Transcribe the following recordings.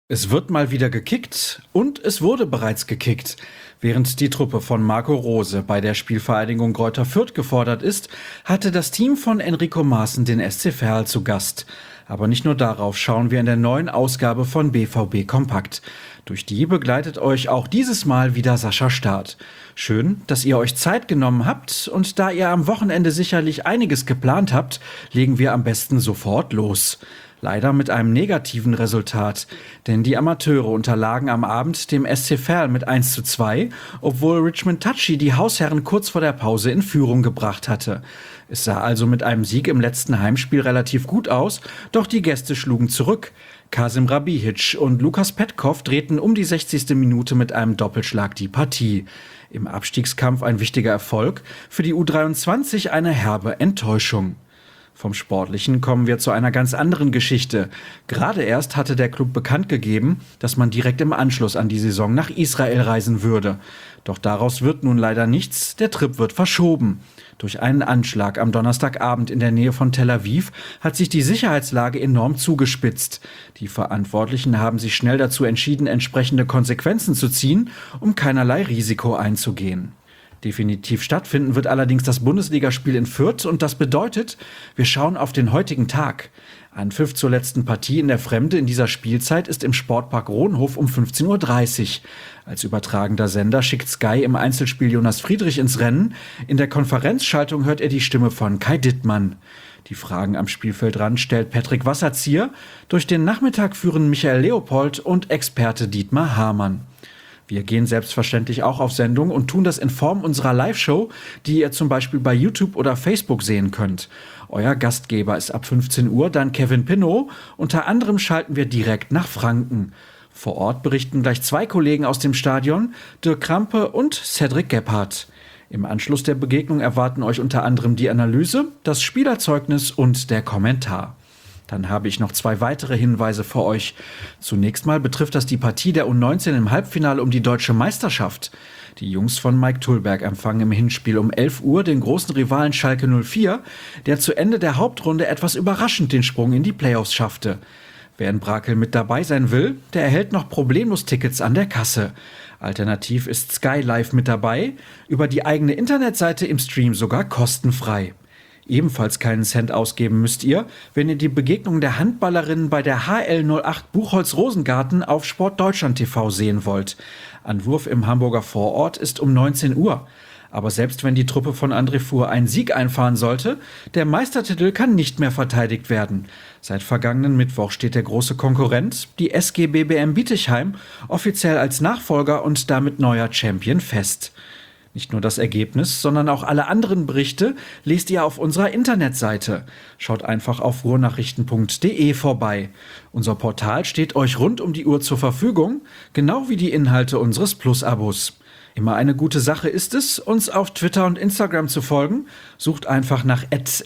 Es wird mal wieder gekickt und es wurde bereits gekickt. Während die Truppe von Marco Rose bei der Spielvereinigung Greuther Fürth gefordert ist, hatte das Team von Enrico Maaßen den SC Verl zu Gast. Aber nicht nur darauf schauen wir in der neuen Ausgabe von BVB Kompakt. Durch die begleitet euch auch dieses Mal wieder Sascha Staat. Schön, dass ihr euch Zeit genommen habt, und da ihr am Wochenende sicherlich einiges geplant habt, legen wir am besten sofort los. Leider mit einem negativen Resultat, denn die Amateure unterlagen am Abend dem SC Verl mit 1:2, obwohl Richmond Touchy die Hausherren kurz vor der Pause in Führung gebracht hatte. Es sah also mit einem Sieg im letzten Heimspiel relativ gut aus, doch die Gäste schlugen zurück. Kasim Rabihic und Lukas Petkov drehten um die 60. Minute mit einem Doppelschlag die Partie. Im Abstiegskampf ein wichtiger Erfolg, für die U23 eine herbe Enttäuschung. Vom Sportlichen kommen wir zu einer ganz anderen Geschichte. Gerade erst hatte der Club bekannt gegeben, dass man direkt im Anschluss an die Saison nach Israel reisen würde. Doch daraus wird nun leider nichts, der Trip wird verschoben. Durch einen Anschlag am Donnerstagabend in der Nähe von Tel Aviv hat sich die Sicherheitslage enorm zugespitzt. Die Verantwortlichen haben sich schnell dazu entschieden, entsprechende Konsequenzen zu ziehen, um keinerlei Risiko einzugehen. Definitiv stattfinden wird allerdings das Bundesligaspiel in Fürth, und das bedeutet, wir schauen auf den heutigen Tag. Anpfiff zur letzten Partie in der Fremde in dieser Spielzeit ist im Sportpark Rohnhof um 15:30 Uhr. Als übertragender Sender schickt Sky im Einzelspiel Jonas Friedrich ins Rennen. In der Konferenzschaltung hört er die Stimme von Kai Dittmann. Die Fragen am Spielfeldrand stellt Patrick Wasserzieher. Durch den Nachmittag führen Michael Leopold und Experte Dietmar Hamann. Wir gehen selbstverständlich auch auf Sendung und tun das in Form unserer Live-Show, die ihr zum Beispiel bei YouTube oder Facebook sehen könnt. Euer Gastgeber ist ab 15 Uhr dann Kevin Pinnow. Unter anderem schalten wir direkt nach Franken. Vor Ort berichten gleich zwei Kollegen aus dem Stadion, Dirk Krampe und Cedric Gebhardt. Im Anschluss der Begegnung erwarten euch unter anderem die Analyse, das Spielerzeugnis und der Kommentar. Dann habe ich noch zwei weitere Hinweise für euch. Zunächst mal betrifft das die Partie der U19 im Halbfinale um die deutsche Meisterschaft. Die Jungs von Mike Tullberg empfangen im Hinspiel um 11 Uhr den großen Rivalen Schalke 04, der zu Ende der Hauptrunde etwas überraschend den Sprung in die Playoffs schaffte. Wer in Brakel mit dabei sein will, der erhält noch problemlos Tickets an der Kasse. Alternativ ist Sky Live mit dabei, über die eigene Internetseite im Stream sogar kostenfrei. Ebenfalls keinen Cent ausgeben müsst ihr, wenn ihr die Begegnung der Handballerinnen bei der HL08 Buchholz-Rosengarten auf Sportdeutschland TV sehen wollt. Anwurf im Hamburger Vorort ist um 19 Uhr. Aber selbst wenn die Truppe von André Fuhr einen Sieg einfahren sollte, der Meistertitel kann nicht mehr verteidigt werden. Seit vergangenen Mittwoch steht der große Konkurrent, die SG BBM Bietigheim, offiziell als Nachfolger und damit neuer Champion fest. Nicht nur das Ergebnis, sondern auch alle anderen Berichte lest ihr auf unserer Internetseite. Schaut einfach auf ruhrnachrichten.de vorbei. Unser Portal steht euch rund um die Uhr zur Verfügung, genau wie die Inhalte unseres Plus-Abos. Immer eine gute Sache ist es, uns auf Twitter und Instagram zu folgen. Sucht einfach nach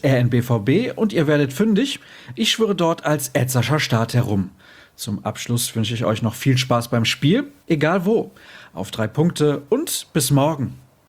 @rnbvb und ihr werdet fündig. Ich schwöre dort als @Sascha Staat herum. Zum Abschluss wünsche ich euch noch viel Spaß beim Spiel, egal wo. Auf 3 Punkte und bis morgen.